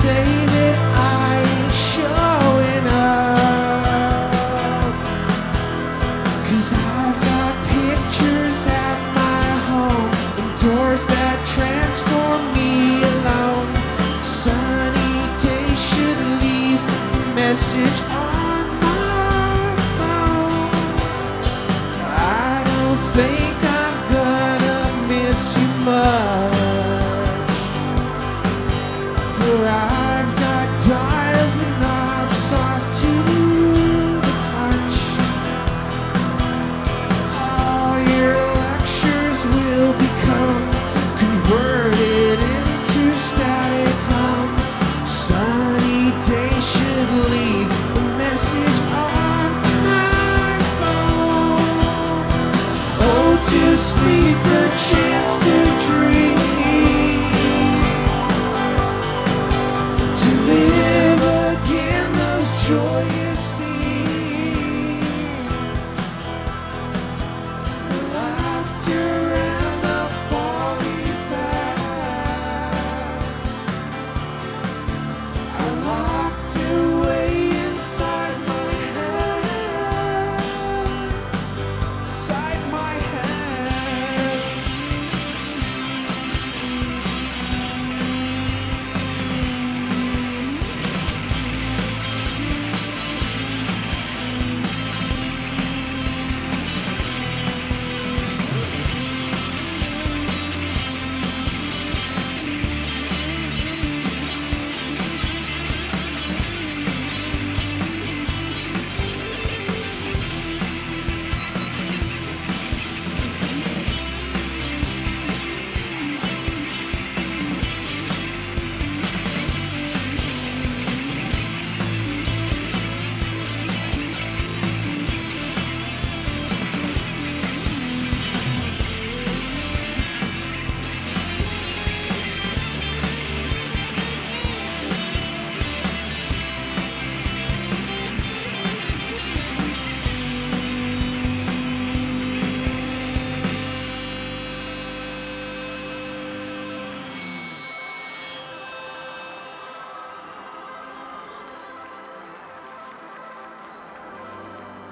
say that I ain't showing up, 'cause I've got pictures at my home and doors that transform me alone. Sunny days should leave a message on my phone. I don't think I'm gonna miss you much, for I've got dials and knobs soft to the touch. All your lectures will become converted into static hum. Sunny days should leave a message on my phone. Oh, to sleep, a chance to dream, to live again those joyous